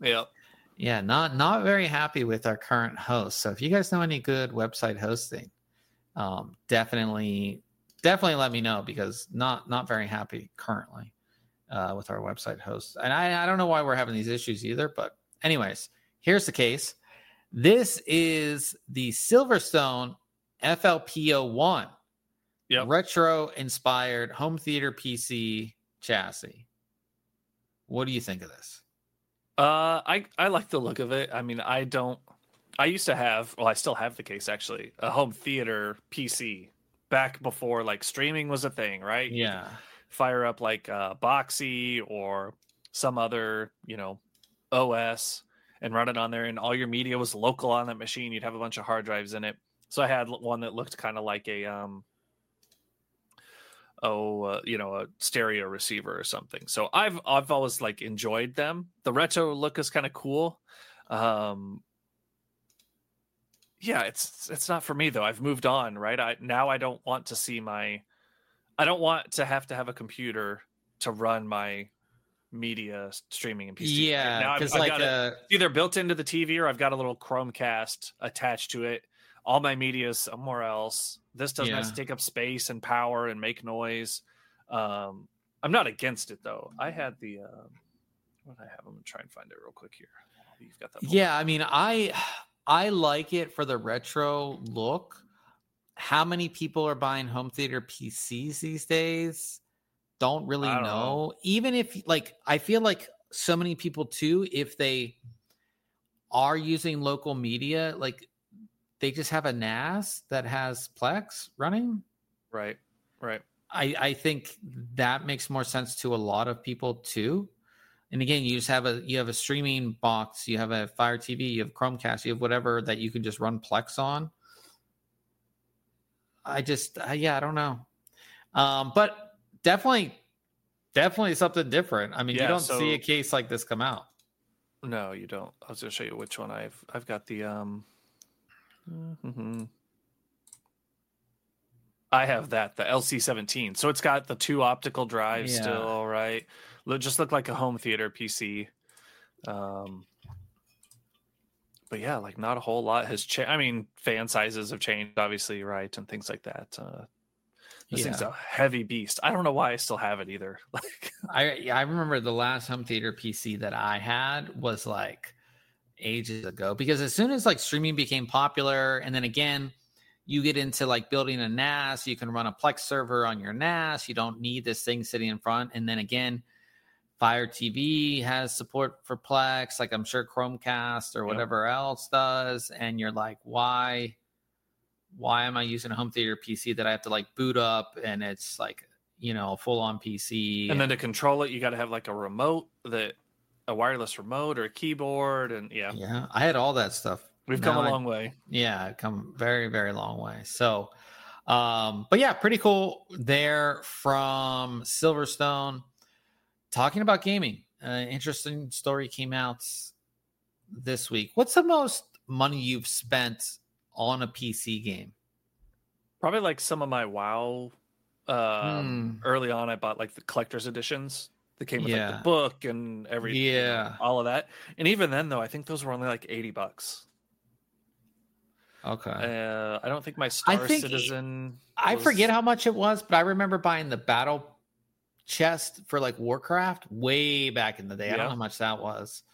A: not very happy with our current host. So if you guys know any good website hosting, definitely let me know, because not very happy currently with our website host. And I don't know why we're having these issues either, but anyways, here's the case. This is the Silverstone FLP01.
B: Yep.
A: Retro inspired home theater PC chassis. What do you think of this?
B: I like the look of it. I mean, I used to have, I still have the case actually, a home theater PC back before like streaming was a thing, right?
A: Yeah.
B: Fire up like Boxy or some other, OS and run it on there, and all your media was local on that machine. You'd have a bunch of hard drives in it. So I had one that looked kind of like a a stereo receiver or something. So I've always like enjoyed them. The retro look is kind of cool. It's not for me though. I've moved on, right? I don't want to have a computer to run my media streaming and PC.
A: Yeah,
B: now I've got it either built into the TV, or I've got a little Chromecast attached to it. All my media is somewhere else. This doesn't have to take up space and power and make noise. I'm not against it though. I had the What I have, I'm gonna try and find it real quick here. You've got that.
A: Yeah, I mean, I like it for the retro look. How many people are buying home theater PCs these days? Don't really know. Even if, like, I feel like so many people too, if they are using local media, like they just have a NAS that has Plex running.
B: Right.
A: I think that makes more sense to a lot of people too. And again, you have a streaming box, you have a Fire TV, you have Chromecast, you have whatever that you can just run Plex on. I don't know. But definitely something different. I mean, you don't see a case like this come out.
B: No, you don't. I was going to show you which one I've got the I have the LC17. So it's got the 2 optical drives still, right? Just look like a home theater PC. But yeah, like not a whole lot has changed. I mean, fan sizes have changed, obviously, right? And things like that. This thing's a heavy beast. I don't know why I still have it either. Like
A: I remember the last home theater PC that I had was like ages ago, because as soon as like streaming became popular, and then again, you get into like building a NAS, you can run a Plex server on your NAS. You don't need this thing sitting in front. And then again, Fire TV has support for Plex, like I'm sure Chromecast or whatever else does. And you're like, why am I using a home theater PC that I have to like boot up, and it's like, you know, full on PC.
B: And then to control it, you got to have like a wireless remote or a keyboard. And
A: yeah, I had all that stuff.
B: We've come a long way.
A: Yeah, I've come very, very long way. So, but yeah, pretty cool there from Silverstone. Talking about gaming, interesting story came out this week. What's the most money you've spent on a PC game?
B: Probably like some of my WoW. Early on, I bought like the collector's editions that came with like the book and everything, all of that. And even then, though, I think those were only like $80.
A: Okay.
B: I don't think my Star Citizen.
A: I forget how much it was, but I remember buying the battle chest for like Warcraft way back in the day. I don't know how much that was.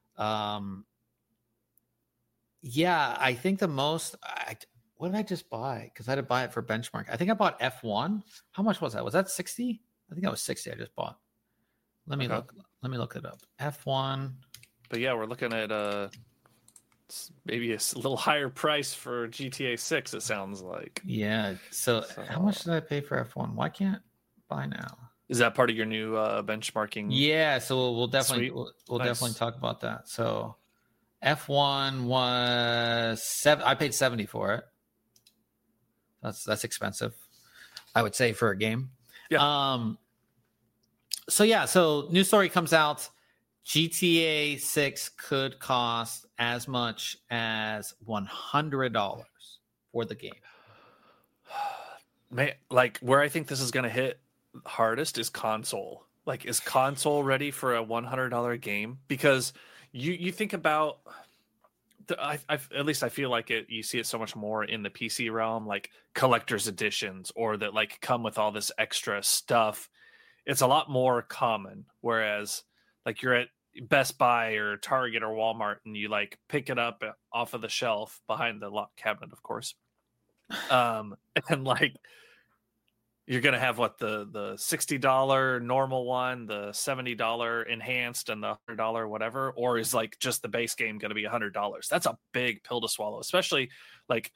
A: I think the most. What did I just buy? Because I had to buy it for benchmark. I think I bought F1. How much was that? Was that 60? I think that was 60. I just bought. Let me look. Let me look it up. F1.
B: But yeah, we're looking at maybe a little higher price for GTA 6. It sounds like.
A: Yeah. So how much did I pay for F1? Why can't I buy now?
B: Is that part of your new benchmarking?
A: Yeah. So we'll definitely definitely talk about that. So F1 was I paid 70 for it. That's expensive, I would say, for a game.
B: Yeah.
A: So new story comes out. GTA 6 could cost as much as $100 for the game.
B: Man, like where I think this is going to hit hardest is console. Like, is console ready for a $100 game? Because you think about, at least I feel like it. You see it so much more in the PC realm, like collector's editions, or that like come with all this extra stuff. It's a lot more common. Whereas, like you're at Best Buy or Target or Walmart, and you like pick it up off of the shelf behind the locked cabinet, of course. And like you're gonna have what the $60 normal one, the $70 enhanced, and the $100 whatever, or is like just the base game gonna be $100? That's a big pill to swallow, especially like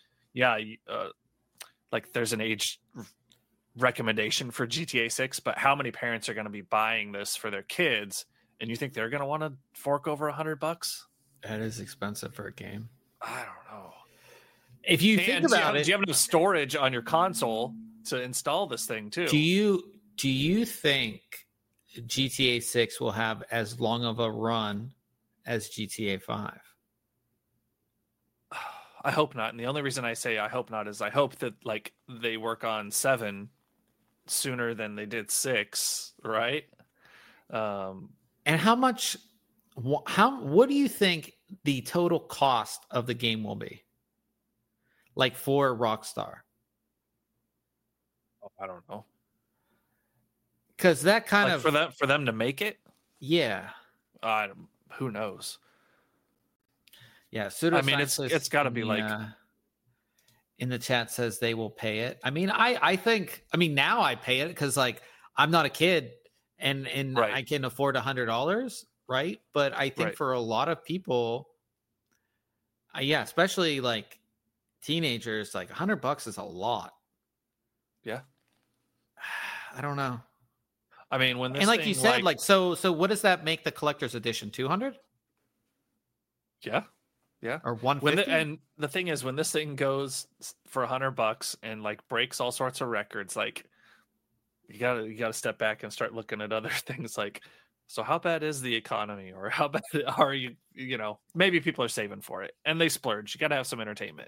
B: like there's an age recommendation for GTA 6, but how many parents are gonna be buying this for their kids? And you think they're going to want to fork over $100?
A: That is expensive for a game.
B: I don't know.
A: If you think about it,
B: do you have enough storage on your console to install this thing too?
A: Do you think GTA 6 will have as long of a run as GTA 5?
B: I hope not. And the only reason I say I hope not is I hope that like they work on 7 sooner than they did 6, right?
A: And how much? What do you think the total cost of the game will be? Like for Rockstar?
B: Oh, I don't know.
A: Because that kind
B: like
A: of
B: for them to make it.
A: Yeah.
B: Who knows?
A: Yeah,
B: I mean, it's got to be like
A: in the chat says they will pay it. I mean, I think now I pay it because like I'm not a kid and
B: Right.
A: I can afford $100, right? But I think for a lot of people, yeah, especially like teenagers, like $100 is a lot.
B: Yeah.
A: I don't know.
B: I mean, when this
A: and like you said, like so what does that make the collector's edition? 200?
B: Yeah. Yeah.
A: Or 150?
B: And the thing is, when this thing goes for $100 and like breaks all sorts of records, like you gotta step back and start looking at other things. Like, so how bad is the economy, or how bad are you? You know, maybe people are saving for it and they splurge. You gotta have some entertainment.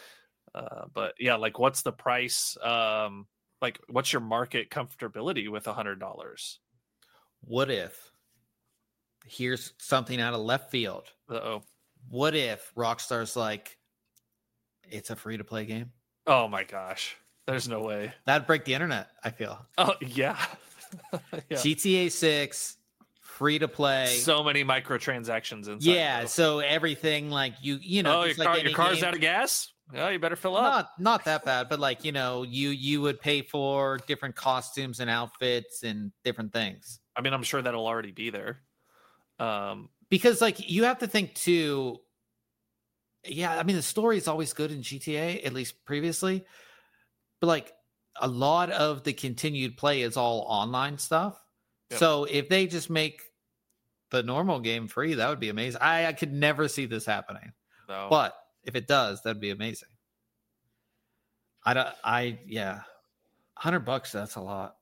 B: But yeah, like what's the price? Like what's your market comfortability with $100?
A: What if? Here's something out of left field.
B: Uh-oh.
A: What if Rockstar's like, it's a free-to-play game?
B: Oh my gosh. There's no way.
A: That'd break the internet, I feel.
B: Oh, yeah.
A: Yeah. GTA 6, free-to-play.
B: So many microtransactions inside.
A: Yeah, so everything like you know.
B: Oh, your car's out of gas? Oh, you better fill up.
A: Not that bad, but like, you know, you would pay for different costumes and outfits and different things.
B: I mean, I'm sure that'll already be there.
A: Because like you have to think too. Yeah, I mean the story is always good in GTA, at least previously, but like a lot of the continued play is all online stuff. Yep. So if they just make the normal game free, that would be amazing. I could never see this happening.
B: No.
A: But if it does, that'd be amazing. $100, that's a lot.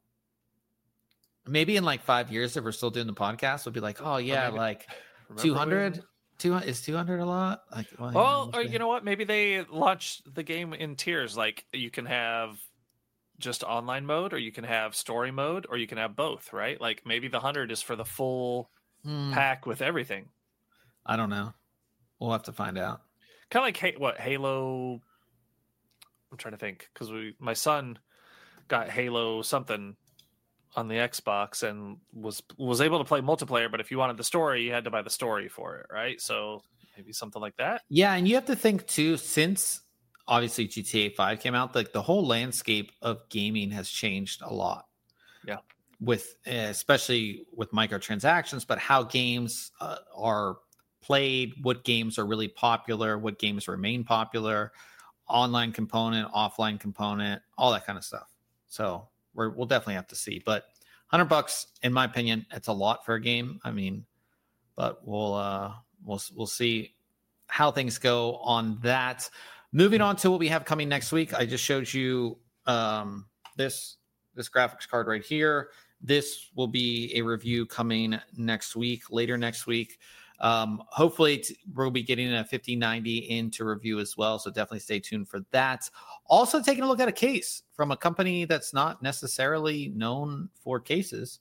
A: Maybe in like 5 years, if we're still doing the podcast, we'll be like, oh yeah, like 200. 200 is 200 a lot? Like,
B: well, or you know what? Maybe they launch the game in tiers. Like you can have just online mode, or you can have story mode, or you can have both. Right? Like maybe the 100 is for the full pack with everything.
A: I don't know. We'll have to find out.
B: Kind of like Halo. I'm trying to think because my son got Halo something on the Xbox and was able to play multiplayer, but if you wanted the story, you had to buy the story for it, right? So maybe something like that. Yeah,
A: and you have to think too, since obviously GTA 5 came out, like the whole landscape of gaming has changed a lot.
B: Yeah,
A: with especially with microtransactions, but how games are played, what games are really popular, what games remain popular, online component, offline component, all that kind of stuff. So we'll definitely have to see, but $100, in my opinion, it's a lot for a game. I mean, but we'll see how things go on that. Moving on to what we have coming next week. I just showed you this graphics card right here. This will be a review coming later next week. Hopefully we'll be getting a 5090 into review as well. So definitely stay tuned for that. Also taking a look at a case from a company that's not necessarily known for cases,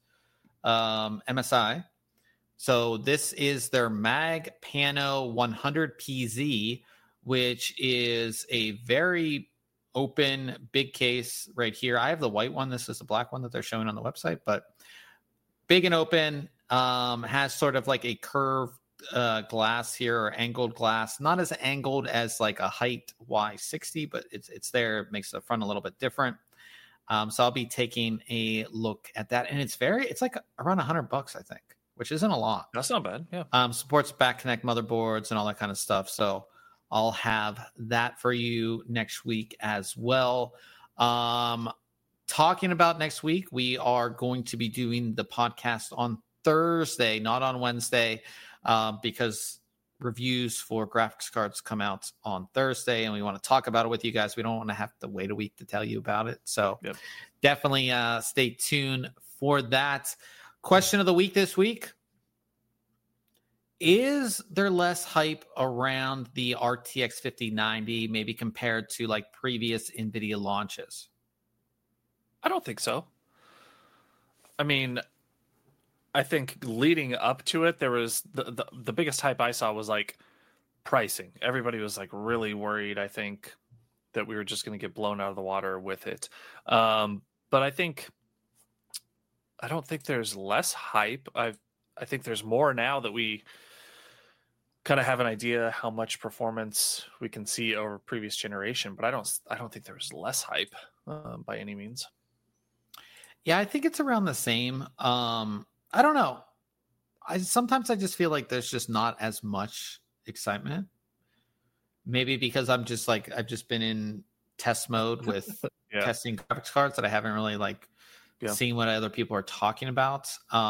A: MSI. So this is their Mag Pano 100PZ, which is a very open big case right here. I have the white one. This is the black one that they're showing on the website, but big and open, has sort of like a curved glass here, or angled glass, not as angled as like a height Y60, but it's there. It makes the front a little bit different. So I'll be taking a look at that, and it's like around $100, I think, which isn't a lot.
B: That's not bad. Yeah.
A: Supports back connect motherboards and all that kind of stuff. So I'll have that for you next week as well. Talking about next week, we are going to be doing the podcast on Thursday, not on Wednesday, because reviews for graphics cards come out on Thursday, and we want to talk about it with you guys. We don't want to have to wait a week to tell you about it. So definitely stay tuned for that. Question of the week this week: is there less hype around the RTX 5090, maybe compared to like previous NVIDIA launches?
B: I don't think so. I mean, I think leading up to it, there was the biggest hype I saw was like pricing. Everybody was like really worried, I think, that we were just going to get blown out of the water with it. But I don't think there's less hype. I think there's more now that we kind of have an idea how much performance we can see over previous generation, but I don't think there's less hype by any means.
A: Yeah, I think it's around the same. I don't know. Sometimes I just feel like there's just not as much excitement. Maybe because I've just been in test mode with testing graphics cards that I haven't really seen what other people are talking about.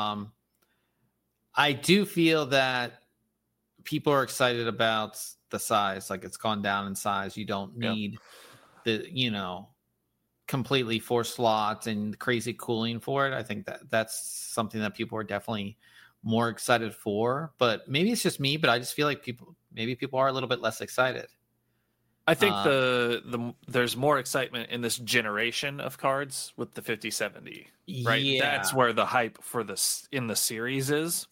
A: I do feel that people are excited about the size. Like, it's gone down in size. You don't need the, completely 4 slots and crazy cooling for it. I think that's something that people are definitely more excited for, but maybe it's just me, but I just feel like people are a little bit less excited.
B: I think there's more excitement in this generation of cards with the 5070, right? Yeah. That's where the hype for this in the series is.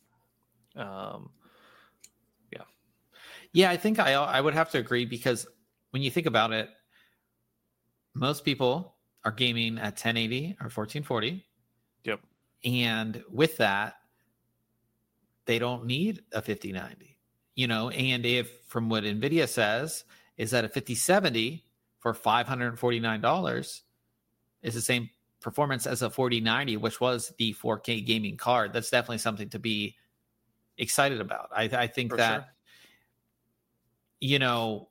A: Yeah, I think I would have to agree, because when you think about it, most people are gaming at 1080 or 1440.
B: Yep.
A: And with that, they don't need a 5090, and if, from what NVIDIA says, is that a 5070 for $549 is the same performance as a 4090, which was the 4K gaming card. That's definitely something to be excited about. I think for that, sure.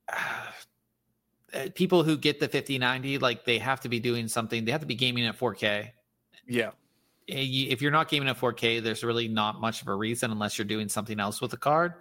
A: People who get the 5090, they have to be doing something. They have to be gaming at 4K.
B: Yeah.
A: If you're not gaming at 4K, there's really not much of a reason, unless you're doing something else with the card.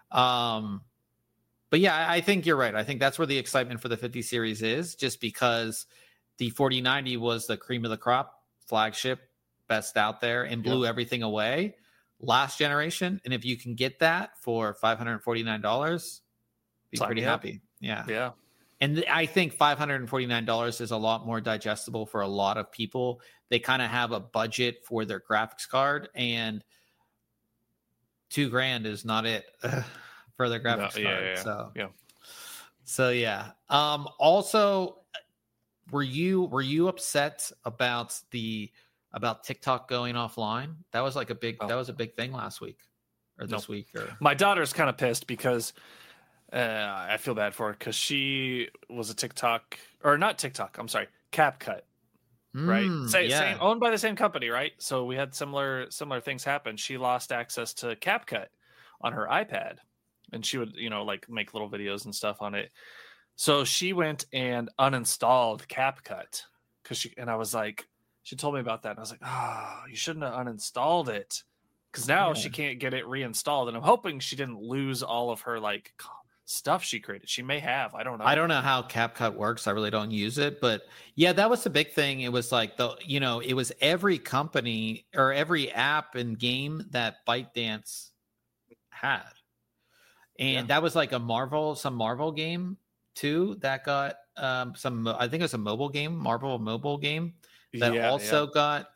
A: But yeah, I think you're right. I think that's where the excitement for the 50 series is, just because the 4090 was the cream of the crop, flagship, best out there, and blew everything away last generation. And if you can get that for $549, be pretty happy. Yeah.
B: Yeah.
A: And I think $549 is a lot more digestible for a lot of people. They kind of have a budget for their graphics card, and $2,000 is not it for their graphics card. So yeah. Also, were you upset about TikTok going offline? That was that was a big thing last week or this week.
B: My daughter's kind of pissed because I feel bad for her, because she was a TikTok, or not TikTok, I'm sorry, CapCut, right? Same, owned by the same company, right? So we had similar things happen. She lost access to CapCut on her iPad, and she would, make little videos and stuff on it. So she went and uninstalled CapCut and I was like, she told me about that, and I was like, you shouldn't have uninstalled it, because now she can't get it reinstalled. And I'm hoping she didn't lose all of her stuff she created. She may have. I don't know.
A: I don't know how CapCut works. I really don't use it, but yeah, that was the big thing. It was it was every company or every app and game that ByteDance had, and that was some Marvel game too that got I think it was a mobile game, Marvel mobile game that also got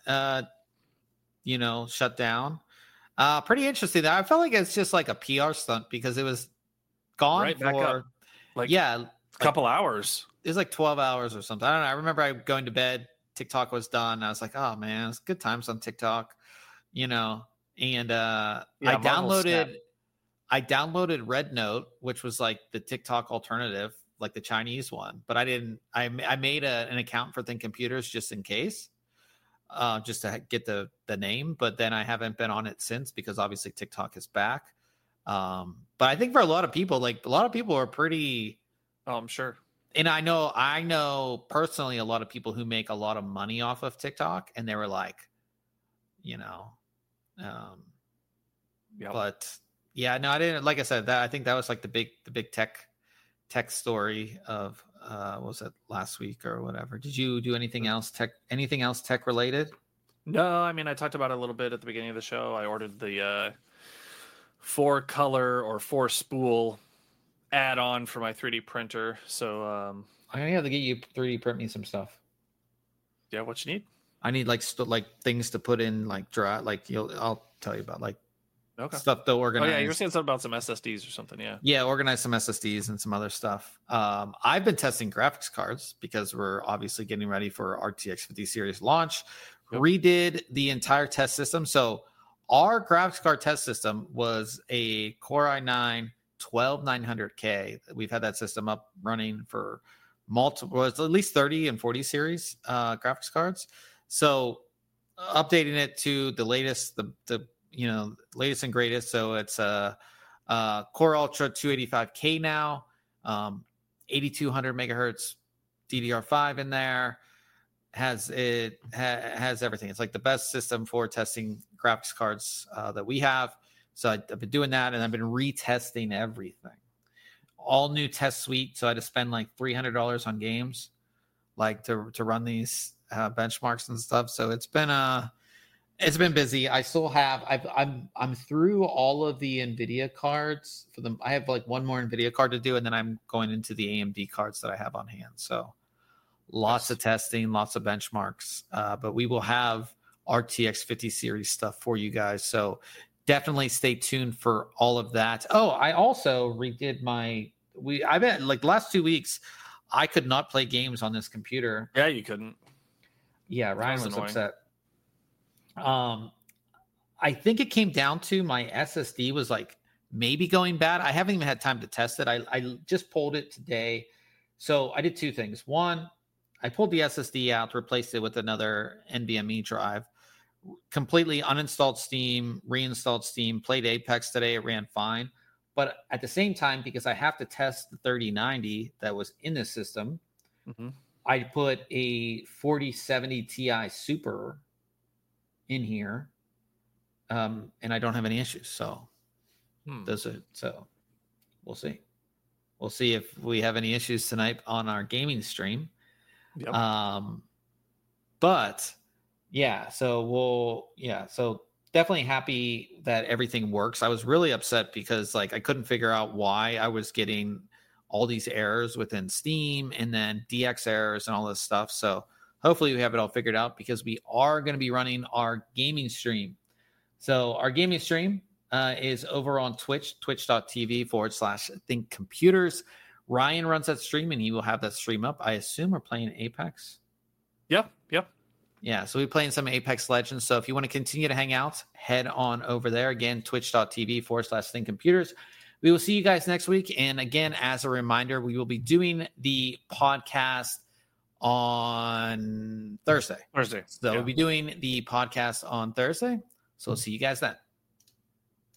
A: shut down. Pretty interesting. I felt like it's just like a PR stunt, because it was gone for
B: a couple hours.
A: It was 12 hours or something. I don't know. I remember going to bed, TikTok was done. I was like, oh man, it's good times on TikTok, and I downloaded Red Note, which was the TikTok alternative, the Chinese one, but I made an account for Think Computers just in case, just to get the name, but then I haven't been on it since, because obviously TikTok is back. But I think for a lot of people, are pretty.
B: Oh, I'm sure.
A: And I know personally a lot of people who make a lot of money off of TikTok, and they were but yeah, no, I didn't. Like I said, that I think that was the big tech story of what was it, last week or whatever. Did you do anything else tech related?
B: No, I mean, I talked about it a little bit at the beginning of the show. I ordered the 4-color or 4-spool add-on for my 3D printer. So
A: I'm gonna have to get you 3D print me some stuff.
B: Yeah, what you need?
A: I need things to put in, dry. I'll tell you about stuff to organize.
B: Oh yeah, you were saying something about some SSDs or something.
A: Yeah, organize some SSDs and some other stuff. I've been testing graphics cards, because we're obviously getting ready for RTX 50 series launch. Redid the entire test system, so our graphics card test system was a Core i9 12900K. We've had that system up running for multiple, it's at least 30 and 40 series graphics cards. So updating it to the latest, the latest and greatest. So it's a Core Ultra 285K now, 8200 megahertz DDR5 in there. Has everything. It's like the best system for testing graphics cards that we have. So I've been doing that, and I've been retesting everything. All new test suite. So I had to spend like $300 on games, like to run these benchmarks and stuff. So it's been busy. I still have. I'm through all of the NVIDIA cards for them. I have like one more NVIDIA card to do, and then I'm going into the AMD cards that I have on hand. So lots of testing, lots of benchmarks. But we will have RTX 50 series stuff for you guys. So definitely stay tuned for all of that. Oh, I also redid I bet like the last 2 weeks, I could not play games on this computer.
B: Yeah, you couldn't.
A: Yeah, Ryan was upset. I think it came down to my SSD was like maybe going bad. I haven't even had time to test it. I just pulled it today. So I did two things. One, I pulled the SSD out, replaced it with another NVMe drive, completely uninstalled Steam, reinstalled Steam, played Apex today. It ran fine. But at the same time, because I have to test the 3090 that was in this system, I put a 4070 Ti Super in here, and I don't have any issues. So so we'll see. We'll see if we have any issues tonight on our gaming stream.
B: Yep.
A: But yeah, so definitely happy that everything works. I was really upset because like I couldn't figure out why I was getting all these errors within Steam and then DX errors and all this stuff. So hopefully we have it all figured out because we are going to be running our gaming stream. So our gaming stream is over on Twitch, twitch.tv/Think Computers. Ryan runs that stream and he will have that stream up. I assume we're playing Apex.
B: Yep.
A: Yeah, so we're playing some Apex Legends. So if you want to continue to hang out, head on over there. Again, twitch.tv/Think Computers. We will see you guys next week. And again, as a reminder, we will be doing the podcast on Thursday. So we'll be doing the podcast on Thursday. So we'll see you guys then.